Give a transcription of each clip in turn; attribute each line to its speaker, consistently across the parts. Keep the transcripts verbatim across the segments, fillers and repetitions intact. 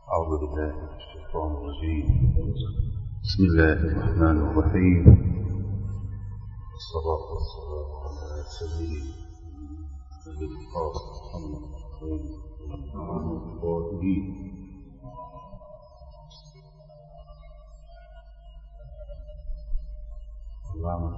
Speaker 1: أعوذ بالله من الشيطان الرجيم. بسم الله الرحمن الرحيم، والصلاة والسلام على سيدنا محمد القائلين اللهم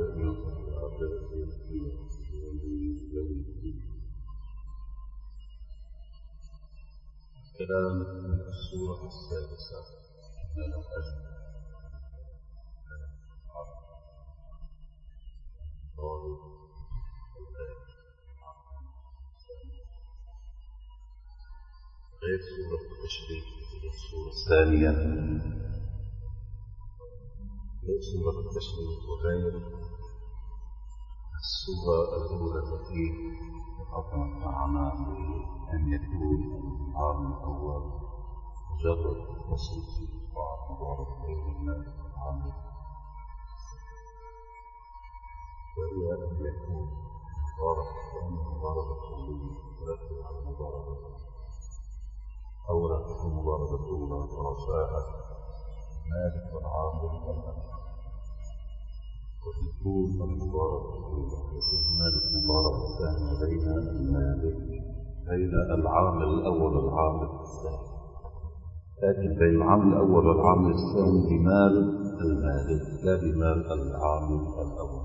Speaker 1: كلام من السورة السادسة من الأجل غير سورة التشريق هي السورة الثانية، غير سورة التشريق وغير السورة الأولى التي تقدمت معنا بأن يكون العام الأول مجرد وصف في إقطاع مبارك بين الناس والعامل، وهي أن يكون مبارك بين مباركة كلية ترتب على مباركة أولا تكون مباركة الأولى ورفاها المالك والعامل والأمر، وتكون المباركة الأولى يكون المالك مباركة ثانية بين المالك بين العامل الأول والعامل الثاني، لكن بين العامل الأول والعامل الثاني بمال المالك لا بمال العامل الأول.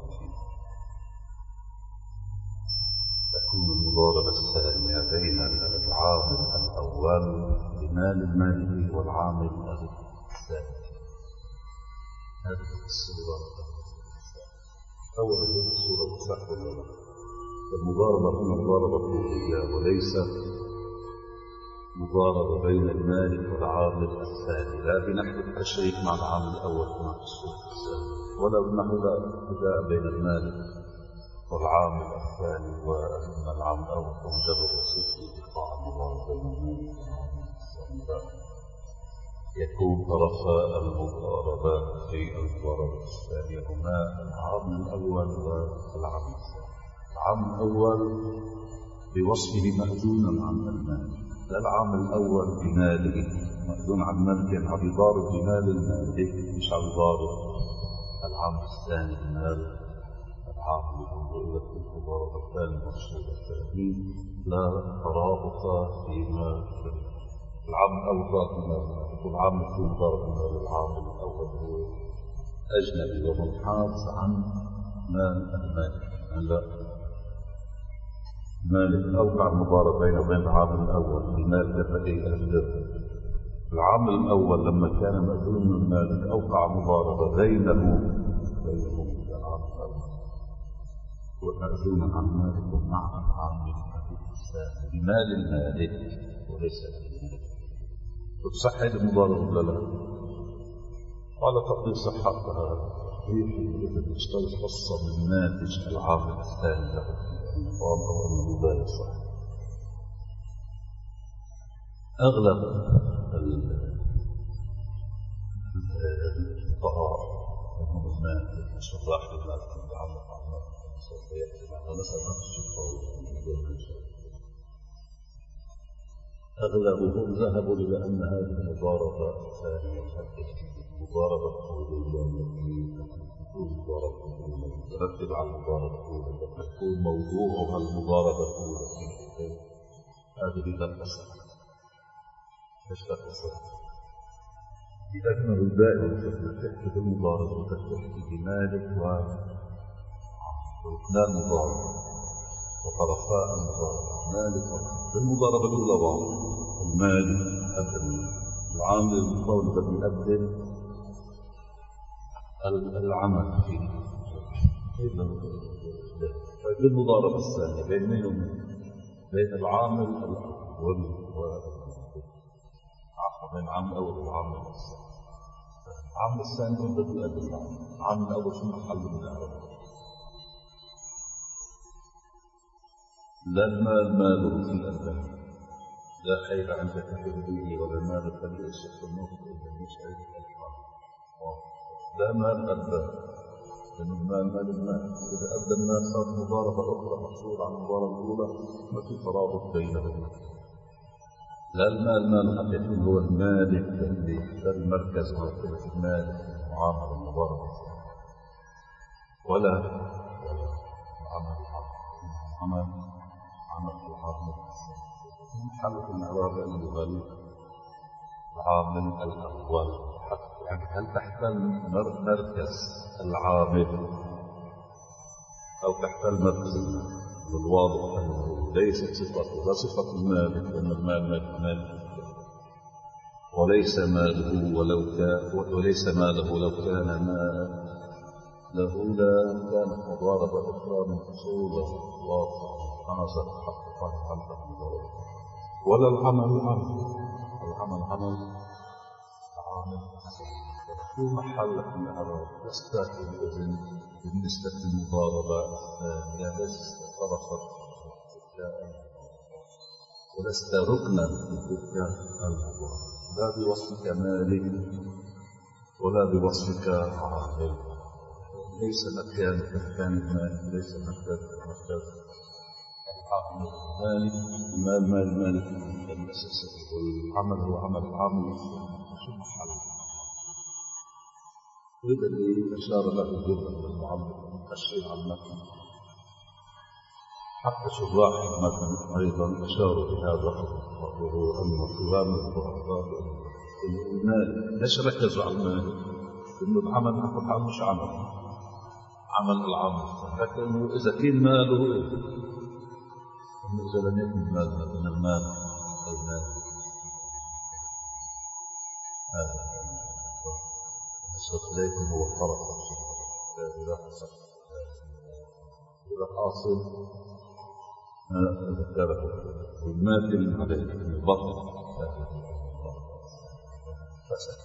Speaker 1: تكون المضاربة الثانية بين العامل الأول بمال المالك والعامل الثاني. هذه الصورة أولا هذه الصورة تصح ولا لا؟ المضاربة هنا مضاربة طولية وليست مضاربة بين المالك والعامل الثاني، لا بنحو التشريك مع العامل الأول كما في الصورة الثانية، ولا بنحو الابتداء بين المالك والعامل الثاني وأن العامل الأول كمجرد وصف لإقطاع المضاربة بين المالك والعامل الثاني، لا يكون طرفا المضاربة في المضاربة الثانية هما العامل الأول والعامل الثاني. العامل الأول بوصفه مأذونا عن المالك، لا العامل الأول بماله مأذون عن المالك، يعني عم يضارب بمال المالك مش عم يضارب العامل الثاني بمال العامل الأول. إذا كنت مضاربتان مقصودتان لا ترابط فيما العامل الأول ضارب بمال المالك والعامل الثاني ضارب بمال العامل الأول هو أجنبي ومنحاز عن مال المالك. هلا مالك أوقع المضاربة بينه وبين العامل الأول المال كفئي الدرهم. العامل الأول لما كان مأذون من المالك أوقع مضاربة بينه بينه العامل الأول ومأذونا عن مالك ومع العامل الثاني بمال المالك وليس بالمالك. تصح هذه المضاربة ولا لا؟ قال تقدير صحتها هي إذا تشترط خاصة بالناتج العامل الثاني له النظام أو أنه لا يصح. أغلب الفقهاء منهم المالك الشراح للمالك يتعلق على المالك سوف يأتي معنا مثلا نفس القول أغلبهم ذهبوا إلى أن هذه المضاربة الثانية المضاربة الأولى التي تكون مضاربة الأولى ترتب على المضاربة الأولى تكون موضوعها المضاربة الأولى هذه لا تصح. ليش لا تصح؟ لأنه الدائما تحكي بالمضاربة وتحكي بمالك وركنان المضاربة وطرفاء المضاربة مالك بالمضاربة الأولى بعض المالك يقدم العامل المقاول الذي يقدم العمل فيه بالمضاربة الثانية بين منهم بين العامل الأول بين العامل الأول والعامل الثاني. العامل الثاني هو الذي يقدم العمل، العامل الأول شو محل من العمل؟ لا المال ماله في الأبدان، لا خير عندك به ولا مال فلي الشخص النطق إذا مش أي الألحان، لا مال أبدان لأن المال مال المال. إذا أبدى الناس صارت مضاربة أخرى محصولة عن المضاربة الأولى ما في ترابط بينهما، لا المال مال حقيقي هو المالك الذي يحتل مركز مرتبة المالك في المعاملة المضاربة، ولا ولا العمل عمل عمل العامل محل الإعراب اللغوي العامل الأول. يعني هل تحتل مركز العامل أو تحتل مركز المال؟ والواضح أنه ليست صفته لا صفة المالك، لأن المال مال وليس ماله ولو كان وليس ماله لو كان مال له لكانت مضاربة أخرى من أصول واضحة عناصر تحقق عن المضاربة. ولا العمل عمل العمل عمل عامل في محل في الإعراب لست بإذن بالنسبة للمضاربة الثانية لست طرفا ولست ركنا في تلك المضاربة، لا بوصفك مالك ولا بوصفك عامل. ليس مكان مكان المال، ليس مكان مكان العامل المالك. المال مال مالك الأساسي، والعمل هو عمل العامل شو محل. هذا اللي أشار له جزء من المعلق المؤشر على المتن، حتى شراح المتن أيضا أشاروا بهذا، وهو أن قوام الضربات المال. ليش ركزوا على المال؟ لأنه العمل حقيقة مش عمل عمل العامل، لكنه إذا كان ماله إنه إذا لم يكن مال من المال المال هذا الشخص ليكن هو الطرف إذا حصل إذا حاصل ذكره والماكل عليه البطن فسد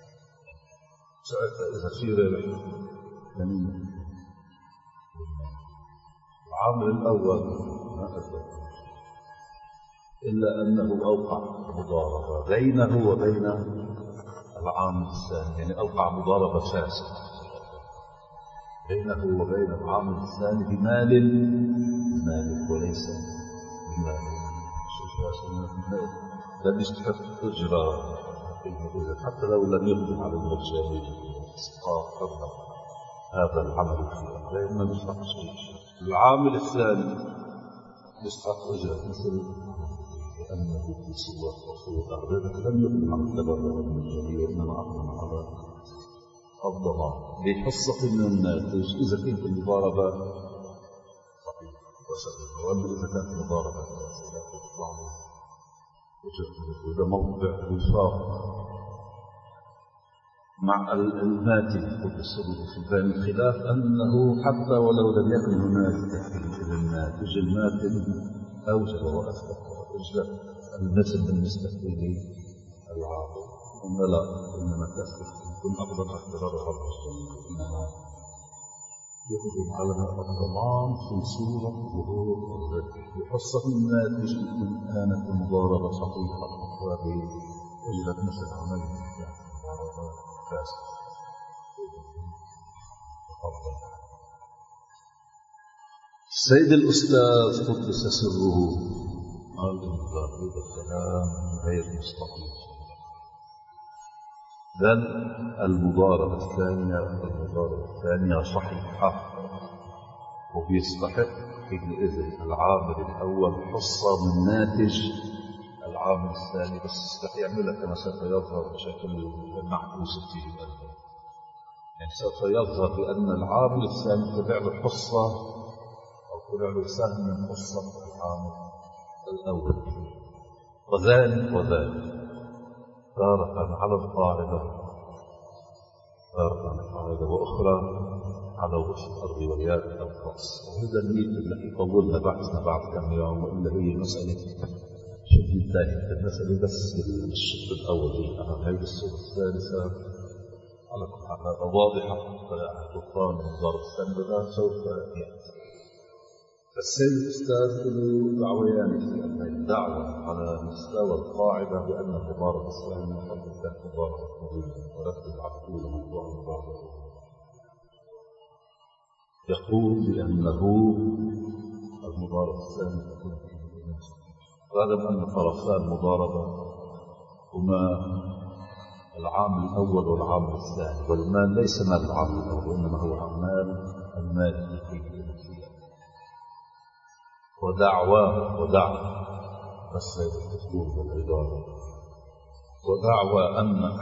Speaker 1: سألت إذا في ربح من العامل الأول ما أثبت إلا أنه أوقع مضاربة بينه وبين العامل الثاني، يعني أوقع مضاربة فاسدة بينه وبين العامل الثاني بمال مالك وليس بمال لم يستحق إجراء حتى لو لم يقدم على المجانين إسقاط هذا العمل فيه، لأنه يستحق شيء. العامل الثاني يستحق أجر مثل لأنه في صور وصور أغلبها لم يقدم على التبرع المجاني، وإنما أقدم على الضمان بحصة من الناتج إذا كانت المضاربة صحيحة وسهلة، وأما إذا كانت المضاربة فاسدة تطلع وده موضع وفاق مع الماتن والسبب في بين الخلاف أنه حتى ولو لم يكن هناك الناتج الماتن أوجب وأثبت وأجلب المثل بالنسبة للعاقل، إنما لا إنما تثبت يكون أفضل اعتبار رب الجنة، إنما يقدم على الضمان في صورة ظهور الربح بحصة الناتج إن كانت المضاربة صحيحة وهذه أجلت مثل عمل المضاربة فاسدة. السيد الأستاذ قدس سره قال إن هذا الكلام غير مستقيم، بل المضاربة الثانية المضاربة الثانية صحيحة وبيستحق حينئذ العامل الأول حصة من ناتج العامل الثاني، بس يستحق يعملها كما سوف يظهر بشكل معكوس فيه، يعني سوف يظهر بأن العامل الثاني تبع له حصة أو تبع له سهم من حصة العامل الأول، وذلك وذلك تارة على القاعدة تارة على القاعدة وأخرى على وفق الروايات الخاصة. وهذا النيت اللي يطولها بحثنا بعد كم يوم، وإلا هي مسألة شد انتهت المسألة بس بالشق الأول هذه الصورة الثالثة على كل حال واضحة بطلان منظار السنة لا سوف يأتي. فالسيد الأستاذ له دعويان في أن الدعوة على مستوى القاعدة بأن المضاربة الثانية قد تكون مضاربة طويلة ورتب على طول موضوع المضاربة، يقول بأنه المضاربة الثانية تكون واعلم أن طرفا المضاربة هما العامل الأول والعامل الثاني، والمال ليس مال العامل الأول وإنما هو مال المال في الفيئة. ودعوى ودعوى بس الأسلوب والعبارة ودعوى أن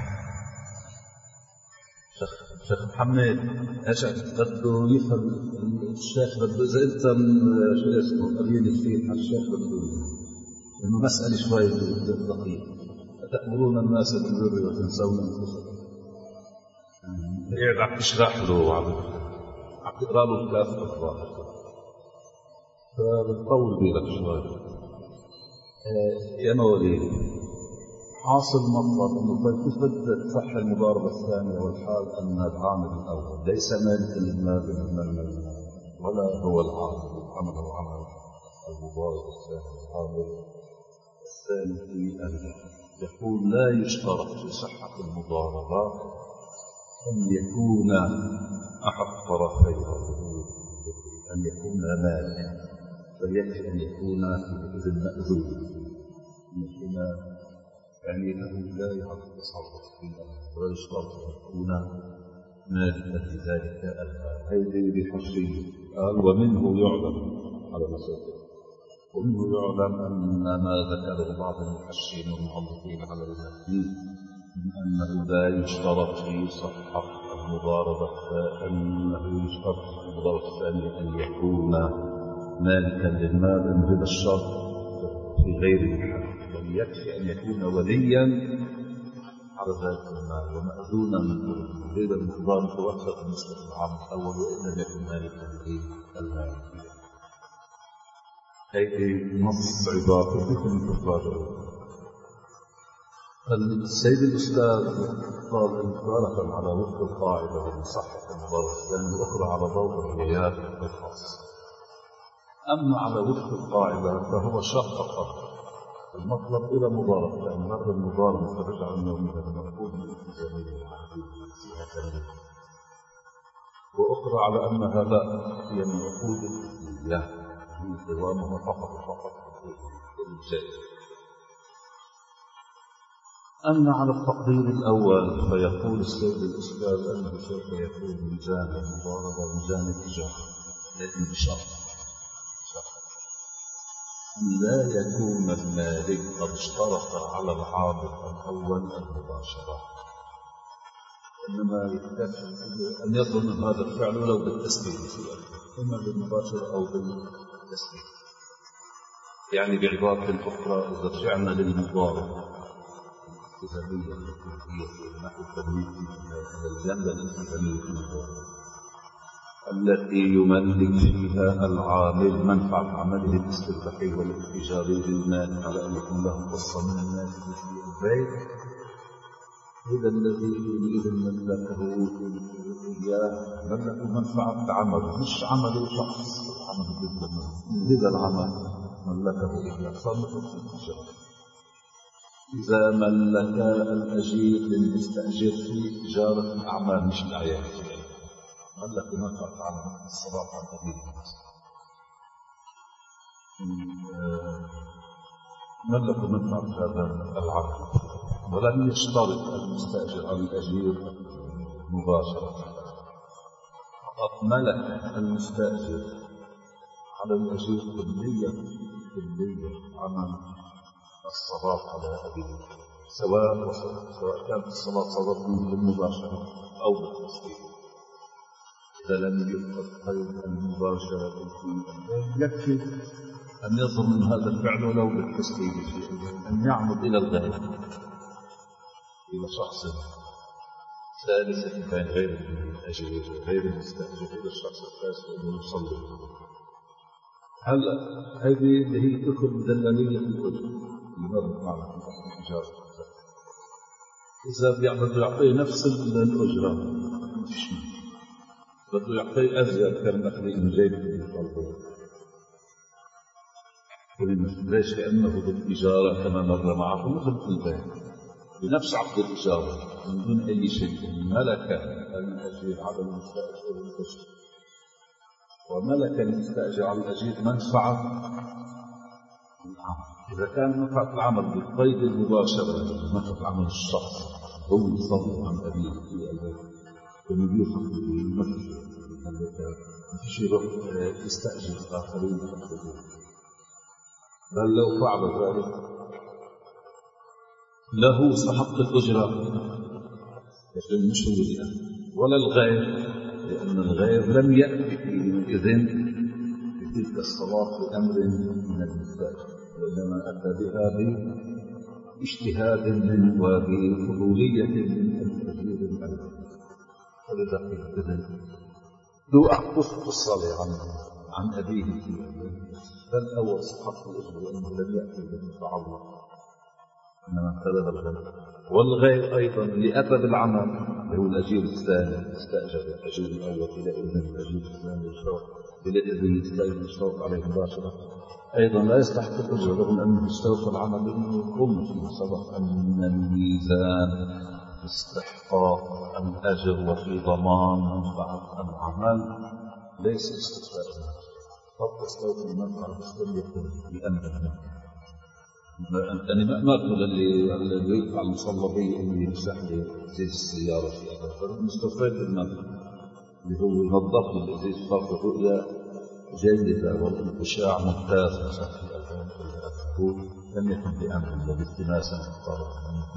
Speaker 1: شيخ شيخ محمد ايش بده يفهم الشيخ بده اذا انت شو اسمه قرين الفيل الشيخ بده انه مساله شوي دقيقه. أتأمرون الناس بالبر وتنسون أنفسكم. قاعد عم تشرح له وعم عم تقرا له الكاف الظاهر فبتطول بالك شوي. يا مواليد حاصل مطلب انه طيب كيف بدك تصحح المضاربه الثانيه والحال ان العامل الاول ليس مالكا للمال ولا هو العامل العمل هو عمل المضاربه الثاني العامل الثاني في ان يقول لا يشترط في صحه المضاربه ان يكون احد طرفيها ان يكون مالكا، فيكفي ان يكون في اذن ماذون ان يكون يعني له لا يعرف التصرف في الأمر ولا يشترط أن يكون مالكا لذلك المال. هذه بحشية قال ومنه يعلم على مسألة ومنه يعلم أن ما ذكره بعض المحشين والمعلقين على النهي من أنه لا يشترط في صحة المضاربة أنه يشترط في المضاربة الثانية أن يكون مالكا للمال، أن هذا الشرط في غير المحل، بل يكفي أن يكون وليا على ذلك المال ومأذونا من غير المقدار متوفر بالنسبة للعام الأول وإن لم يكن مالكا للمال. هذه نص عبارة فيكم تفاجئون. السيد الأستاذ قال انطلاقا على وفق القاعدة المصحح المضاربة الثانية وأخرى على ضوء الروايات الخاصة. أما على وفق القاعدة فهو شق المطلب إلى مضاربة، لأن هذا المضاربة ترجع أنه من المفروض الالتزامية فيها تنبيه، وأخرى على أنها لا هي من عقود الإسلامية هي دوامها فقط وفقط الجائز. أما على التقدير الأول فيقول السيد الأستاذ أنه سوف يكون ميزان المضاربة وميزان التجارة، لكن بشرط أن لا يكون المالك قد اشترط على العامل الأول المباشرة، إنما يكتفي أن يظن هذا الفعل ولو بالتسليم إما بالمباشرة أو بالتسليم. يعني بعبارة أخرى إذا رجعنا للمضاربة الالتزامية التي هي في نحو التمليك الجنة الالتزامية في المضاربة التي يملك فيها العامل منفعة عمله الاسترباحي والاتجاري للمال على أن يكون له قصة من الناس في البيت، إذا الذي إذا ملكه إياه ملك منفعة عمله مش عمله شخص عمل ضد لذا العمل ملكه إياه صار مثل في التجارة. إذا ملك الأجير للمستأجر في تجارة الأعمال مش الأعيان ملك منفعة عن الصلاة عن أبي الناس ملك منفعة هذا العمل، ولم يشترط المستأجر على الأجير مباشرة، فقط ملك المستأجر على الأجير كليا كليا عمل الصلاة على أبي سواء سواء كانت الصلاة صلاة بالمباشرة أو بالتسليم. إذا لم يفقد قيد المباشرة فيه يكفي أن يظن هذا الفعل ولو بالتسليم أن يعمد إلى الغير إلى شخص ثالثة كان غير الأجير غير المستأجر إلى الشخص الثالث أنه يصلي. هلا هذه اللي هي تدخل دلالية الأجر لماذا معنا في التجارة إذا بده يعطيه نفس الأجرة مش بده يعطيه أزيد كان أخذي من جيبه بالقلب. ليش؟ لأنه بالإجارة كما مر معه مثل في البيت بنفس عقد الإجارة من دون أي شيء ملك الأجير على المستأجر والأجر، وملك المستأجر على الأجير منفعة العمل. إذا كان منفعة العمل بالقيد المباشرة منفعة العمل الشخص هو يصدر عن أبيه في البيت إنه بيوصف به ما فيش يروح يستأجر آخرين يحفظوه، بل لو فعل ذلك له استحق الأجرة لكن مش هو الآن ولا الغير، لأن الغير لم يأتي فيه إذن بتلك الصلاة بأمر من المستأجر، وإنما أتى بها باجتهاد من وبفضولية من الأجير الأول. ولذا قيل إذن ذو أحقف الصلاة عن عن أبيه في بل أول استحق الأجر لأنه لم يأتي بالمتعلق إنما ابتدأ بالغير، والغير أيضا اللي أتى بالعمل هو الأجير الثاني استأجر الأجير الأول إلى إذن الأجير الثاني يشترط إلى إذن الثاني يشترط عليه مباشرة أيضا لا يستحق الأجر رغم أنه استوفى العمل لأنه يقوم فيه سبق أن الميزان استحقاق الأجر وفي ضمان منفعة العمل ليس استفاء فقط استوفى المنفعة بس لم يكن بأمر أنا ما أقول اللي اللي يدفع المصلى به اللي يمسح لي زيت السيارة في هذا مستفيد بالمنفعة اللي هو ينظف لي الزيت صار رؤية جيدة والانقشاع ممتاز مثلا في الأذهان لم يكن بأمر وبالتماسا مختارا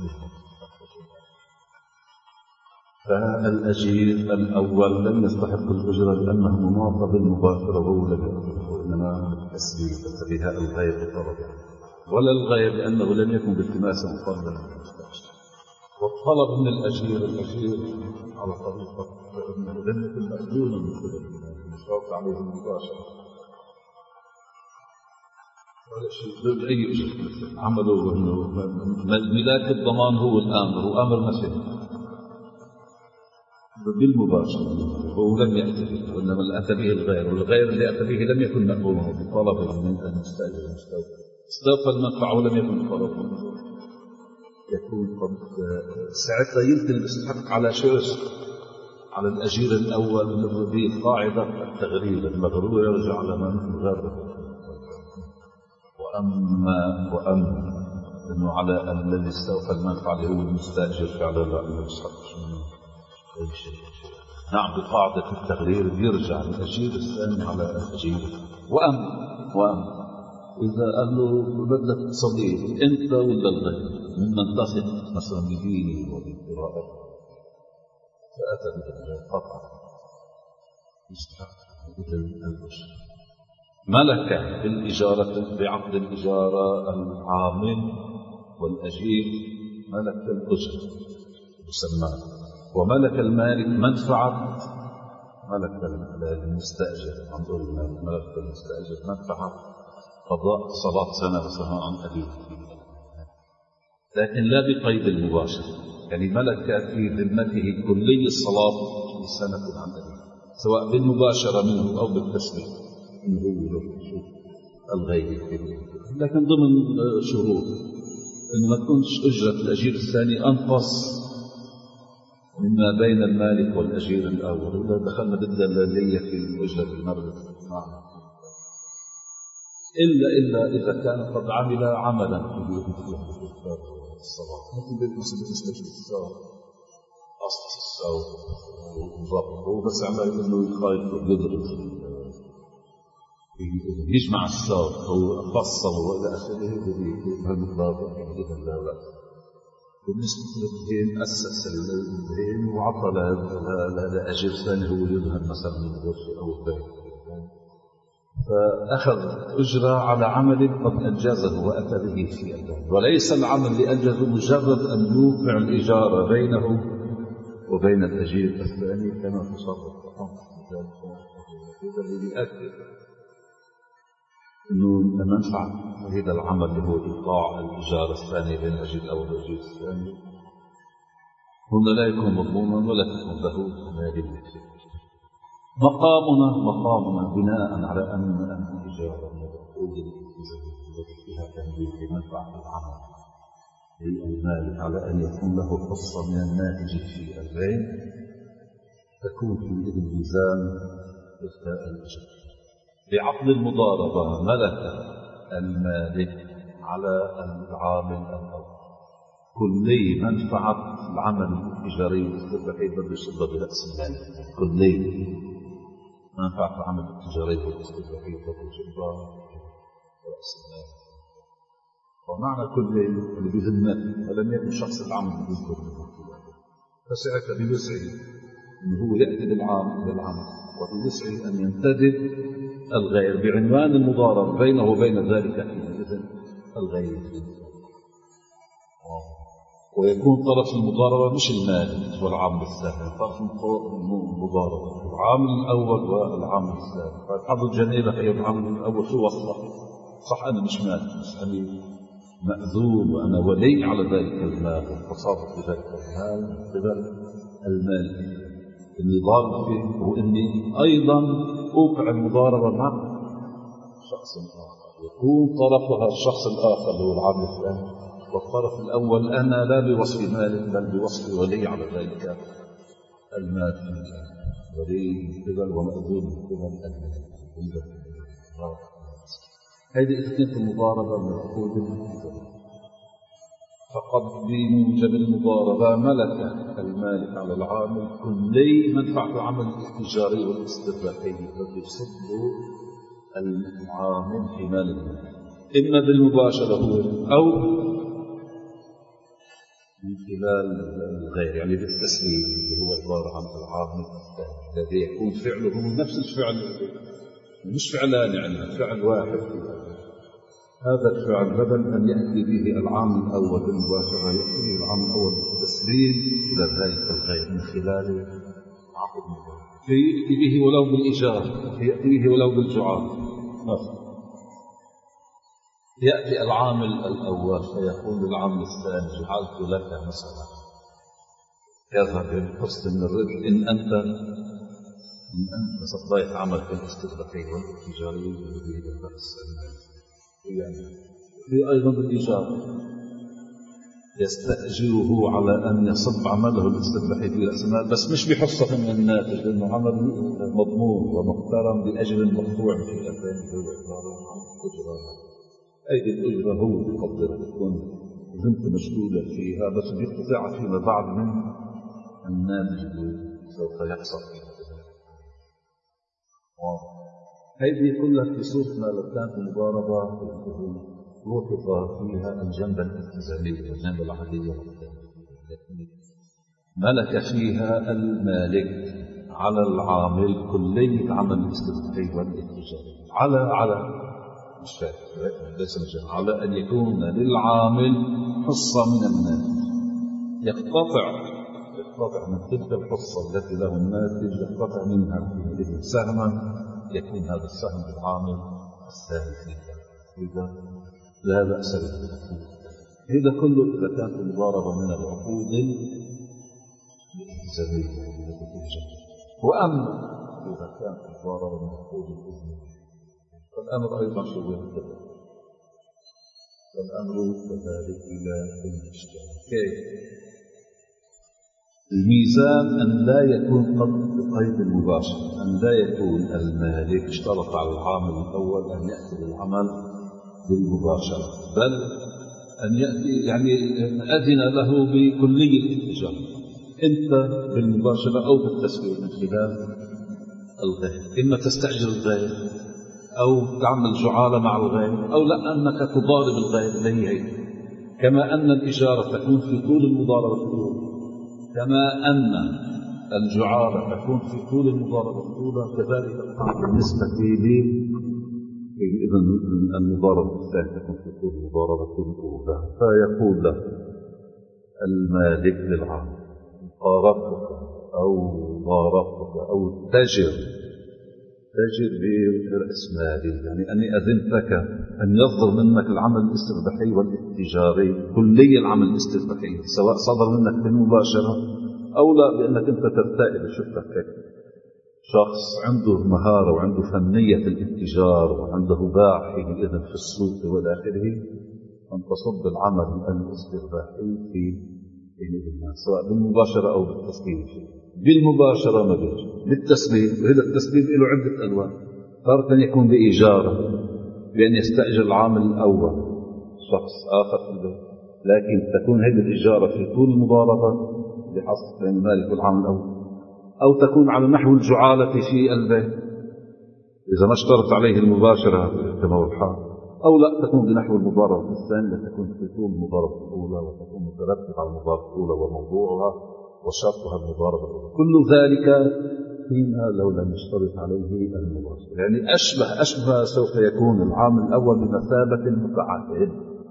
Speaker 1: فالأجير الأول لم يستحق الأجرة لأنه مناط بالمباشرة وهو وإنما بالتسبيح فبها الغير بطلبه، ولا الغير لأنه لم يكن بالتماسا مقابلا للمستأجر. والطلب من الأجير الأجير على طريقة أنه لم يكن مأذونا من قبل المشرف عليه المباشرة ولا شيء دون أي أجر عمله أنه ملاك الضمان هو الآمر وآمر مسيح بالمباشرة هو لم يأتي به وإنما أتى به الغير، والغير اللي أتى به لم يكن مأذونا بطلبه من المستأجر المستوفى استوفى المنفعة ولم يكن طلبه يكون قد ساعتها يمكن الاستحق على شرس على الأجير الأول به قاعدة التغريب المغرور يرجع على من غرب، وأما وأما إنه على أن الذي استوفى المنفعة اللي هو المستأجر فعلا لا يستحقش منه أي شيء. نعم بقاعدة التغرير يرجع الأجير الثاني على الأجير. وأما وأما إذا قال له بدك تصلي أنت ولا الغير ممن تثق مثلا بدينه وبقراءته فأتى بالغير قطعا يستحق إذن الأجر. ملك بالإجارة بعقد الإجارة العامل والأجير ملك الأجر يسمى، وملك المالك منفعة ملك المستأجر عم نقول ملك المستأجر منفعة قضاء صلاة سنة مثلا عن أبيه، لكن لا بقيد المباشر، يعني ملك في ذمته كلي الصلاة سنة عن أبيه سواء بالمباشرة منه أو بالتسليم إنه هو الغيب، لكن ضمن شروط إنه ما تكونش أجرة الأجير الثاني أنقص مما بين المالك والأجير الأول، ولا دخلنا بالدلالية في الأجرة المرة إلا إلا إذا كان قد عمل عملا في الصلاة مثل بالنسبة للساو أصل الساو وضبط هو بس عمل إنه يخايف ويدرس يجمع الساو هو فصل وإلى آخره بهالمقدار إذا لا بأس. بالنسبة للدين أسس الدين وعطى لأجير ثاني هو يذهب مثلا من الغرفة أو البيت فأخذ أجرة على عمل قد أنجزه وأتى به في البيت، وليس العمل اللي أنجزه مجرد أن يوقع الإجارة بينه وبين الأجير الثاني كما تصرف هذا اللي يؤكد أنه المنفعة هذا العمل اللي هو إيقاع الإجارة الثانية بين الأجير الأول والأجير الثاني هنا لا يكون مضمونا ولا تكون له مالية. مقامنا مقامنا بناء على أن الإجارة موجودة فيها تهديد لمنفعة العمل للمالك على أن يكون له حصة من الناتج في البيع تكون في الميزان إخفاء الأجر. بعقد المضاربة ملك المالك على العامل الأول. كلي منفعة العمل التجاري والاسترباحي بده يصب برأس المال. كلي منفعة العمل التجاري والاسترباحي بده يصب برأس المال. ومعنى كلي اللي بيهمنا ولم يكن شخص العمل يذكر فساعتها بيسعي انه هو يأتي بالعام الى العمل، وبيسعي ان ينتدب الغير بعنوان المضاربة بينه وبين ذلك حينئذ الغير، ويكون طرف المضاربة مش المال والعامل الثاني، طرف المضاربة العامل الأول والعامل الثاني. فالحظ الجميلة هي العامل الأول شو وصله؟ صح أنا مش مال، بس أنا مأذون وأنا ولي على ذلك المال والتصرف بذلك المال من قبل المال. النظام فيه هو إني أيضا أوقع المضاربة مع شخص آخر، يكون طرفها الشخص الآخر اللي هو العامل الثاني، والطرف الأول أنا لا بوصف مالك بل بوصف ولي على ذلك المال، ولي من قبل ومأذون من قبل المال. هذه إذا كانت المضاربة من عقود التجارة. فقد بموجب المضاربة ملك المالك على العامل كلي منفعة العمل التجاري والاسترباحي الذي يصب العامل في مال المال، إما بالمباشرة هو أو من خلال الغير، يعني بالتسليم اللي هو عبارة عن العامل الذي يكون فعله نفس الفعل، مش فعلان يعني فعل واحد. هذا الفعل بدل أن يأتي به العامل الأول بالمباشرة يأتي به العامل الأول بالتسليم إلى ذلك الغير من خلال عقد مضاربة، فيأتي به ولو بالإيجار، فيأتي به ولو بالجعال. يأتي العامل الأول فيقول للعامل الثاني جعلت لك مثلا كذا بالقسط من الربح إن أنت إن أنت استطعت عمل في الاسترباحي والتجاري وبه بالرأس المال. يعني في أيضا بالإيجار يستأجره على أن يصب عمله الاسترباحي في رأس المال، بس مش بحصة من الناتج، لأنه عمل مضمون ومحترم بأجر مقطوع في أثناء العبارة عن الأجرة. أي الأجرة هو يقدرها تكون ذمته مشغولة فيها، بس بيقتطع فيما بعد من الناتج اللي سوف يحصل فيها. هذه كلها في صورة ما لو كانت المضاربة لوحظ فيها الجنب الالتزامي والجنب العادية، ملك فيها المالك على العامل كلية العمل الاسترباحي والاتجاري على على مش فاهم ليس مجال على أن يكون للعامل حصة من الناتج، يقتطع يقتطع من تلك الحصة التي له الناتج، يقتطع منها في سهما، يكون هذا السهم بالعامل الثاني فيها، إذا لا بأس به. هذا كله إذا كانت المضاربة من العقود الالتزامية التي توجد. وأما إذا كانت المضاربة من العقود الإذنية فالأمر أيضا شبه كذلك، فالأمر كذلك إلى الإشكال. كيف؟ الميزان أن لا يكون قد بقيد المباشر، أن لا يكون المالك اشترط على العامل الأول أن يأتي بالعمل بالمباشرة، بل أن يأتي يعني أذن له بكلية الاتجاه، أنت بالمباشرة أو بالتسويق من خلال الغير، إما تستأجر الغير أو تعمل جعالة مع الغير، أو لا أنك تضارب الغير اللي هي، كما أن الإجارة تكون في طول المضاربة، كما أن الجعالة تكون في طول المضاربة الأولى، كذلك الأمر بالنسبة إذن المضاربة الثانية تكون في طول المضاربة الأولى. فيقول له المالك للعامل قاربتك أو ضاربتك أو تجر تجر برأس مالي، يعني أني أذنت لك أن يصدر منك العمل الاسترباحي والاتجاري كلي العمل الاسترباحي، سواء صدر منك بالمباشرة أو لا، بأنك أنت ترتائب. شفتك هيك شخص عنده مهارة وعنده فنية الاتجار وعنده باع حينئذ في السوق وإلى آخره، أن تصب العمل الاسترباحي في حينئذ الناس سواء بالمباشرة أو بالتسليم. بالمباشرة ما بيجي، بالتسليم، وهذا التسليم له عدة ألوان. تارة يكون بإيجار، بأن يستأجر العامل الأول شخص آخر في البيت، لكن تكون هذه الإجارة في طول المضاربة اللي حصلت بين المالك والعامل الأول، أو تكون على نحو الجعالة في البيت إذا ما اشترط عليه المباشرة كما هو الحال، أو لا تكون بنحو المضاربة الثانية، تكون في طول المضاربة الأولى وتكون مترتبة على المضاربة الأولى وموضوعها وشرطها المضاربة الأولى. كل ذلك فيما لو لم يشترط عليه المباشرة، يعني أشبه أشبه سوف يكون العامل الأول بمثابة المتعهد،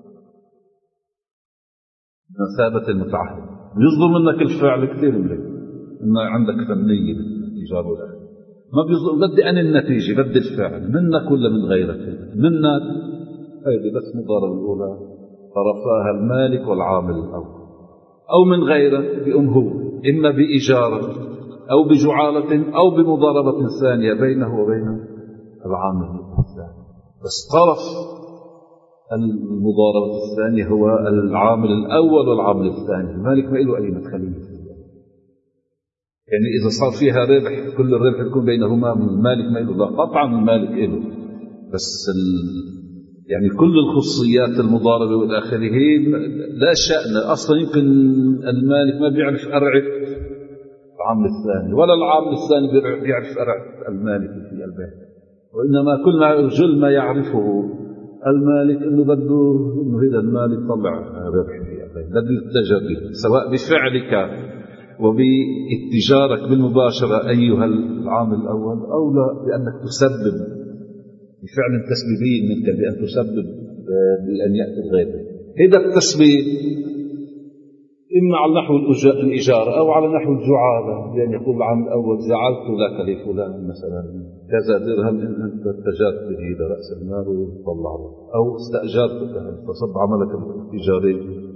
Speaker 1: بمثابة المتعهد بيصدر منك الفعل كثير منك إن عندك فنية بالإيجاب والإخراج، ما بيصدر بدي أنا النتيجة، بدي الفعل منك ولا من غيرك، منك هذه بس مضاربة الأولى طرفاها المالك والعامل الأول، أو من غيرك بيقوم هو إما بإجارة أو بجعالة أو بمضاربة ثانية بينه وبين العامل الثاني، بس طرف المضاربة الثانية هو العامل الأول والعامل الثاني، المالك ما له أي مدخلية فيها. يعني إذا صار فيها ربح كل الربح يكون بينهما، المالك ما له، لا قطعا المالك له، بس ال... يعني كل الخصوصيات المضاربة والآخره لا شأن أصلا، يمكن المالك ما بيعرف أرعب العامل الثاني ولا العامل الثاني بيعرف أرعب المالك في البيت، وإنما كل ما جل ما يعرفه المالك إنه بده إنه هذا المال يطلع ربح في البيت، بده يتجر به سواء بفعلك وباتجارك بالمباشرة أيها العامل الأول، أو لا بأنك تسبب بفعل تسبيبي منك بأن تسبب بأن يأتي الغير. هذا التسبيب إما على نحو الإجارة أو على نحو الجعالة، بأن يقول العامل الأول جعلت لك لفلان مثلا كذا درهم إن أنت اتجرت به إلى رأس المال ويطلع له، أو استأجرتك فصب عملك التجاري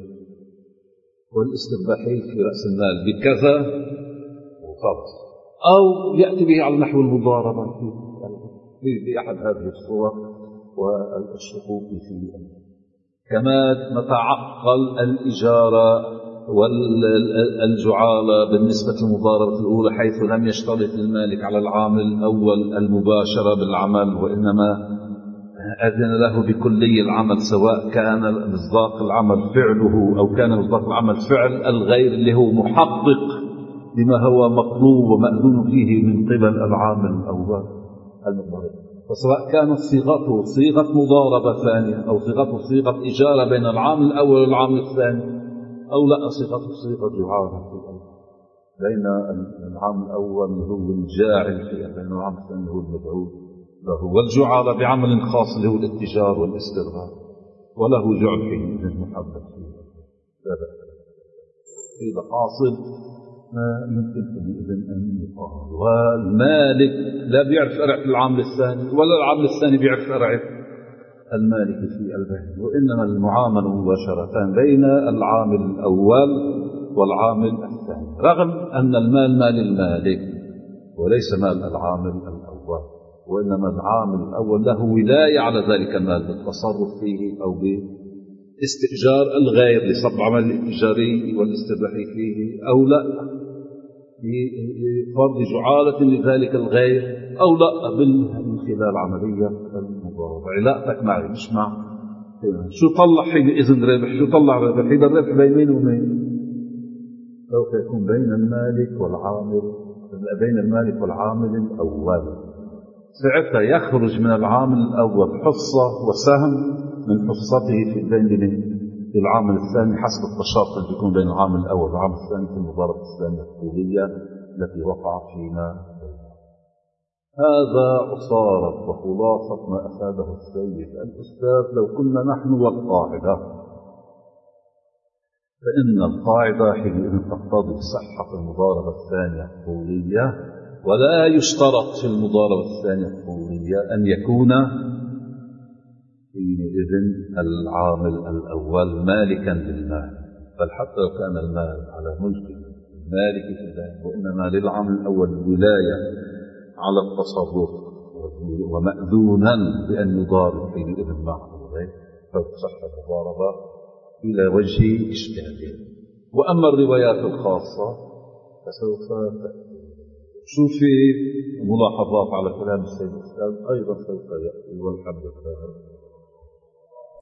Speaker 1: والاسترباحي في رأس المال بكذا وخلص، أو يأتي به على نحو المضاربة في بأحد هذه الصور والشقوق في كما نتعقل الإجارة والجعالة بالنسبة للمضاربة الأولى، حيث لم يشترط المالك على العامل الأول المباشرة بالعمل، وإنما أذن له بكلي العمل، سواء كان مصداق العمل فعله أو كان مصداق العمل فعل الغير اللي هو محقق لما هو مطلوب ومأذون فيه من قبل العامل الأول المضارب، فسواء كانت صيغته صيغة مضاربة ثانية أو صيغته صيغة إجارة بين العامل الأول والعامل الثاني، أو لا صيغته صيغة جعالة بين العامل الأول اللي هو الجاعل فيه بين العامل الثاني اللي هو المدعو له، والجعالة بعمل خاص اللي هو الاتجار والاسترهاب، وله جعل فيه إذن محبب فيه. إذا حاصل ما يمكن إذن أن يقال، والمالك لا بيعرف أرعب العامل الثاني ولا العامل الثاني بيعرف أرعب المالك في البيت، وإنما المعاملة مباشرة بين العامل الأول والعامل الثاني، رغم أن المال مال المالك وليس مال العامل الأول، وإنما العامل الأول له ولاية على ذلك المال بالتصرف فيه أو باستئجار الغير لصب عمل التجاري والاسترباحي فيه، أو لا بفرض جعالة لذلك الغير، أو لا من خلال عملية المضاربة. علاقتك معي مش مع شو طلع حينئذ ربح، شو طلع ربح، إذا الربح بين مين ومين؟ سوف يكون بين المالك والعامل، بين المالك والعامل الأول، ساعتها يخرج من العامل الأول حصة وسهم من حصته في بين العامل الثاني حسب التشاطؤ اللي بيكون بين العامل الأول والعامل الثاني في المضاربة الثانية الطولية التي وقعت فينا. هذا عصارة وخلاصة ما أفاده السيد الأستاذ. لو كنا نحن والقاعدة، فإن القاعدة حينئذ تقتضي صحة المضاربة الثانية الطولية، ولا يشترط في المضاربة الثانية الطولية أن يكون حينئذ العامل الأول مالكا للمال، بل حتى لو كان المال على ملك المالك في البيت، وإنما للعامل الأول ولاية على التصرف ومأذونا بأن يضارب حينئذ معه الغير، فتصح المضاربة إلى وجه إشكالها. وأما الروايات الخاصة فسوف تأتي. شوفي ملاحظات على كلام السيد الأستاذ أيضا سوف يأتي، والحمد لله.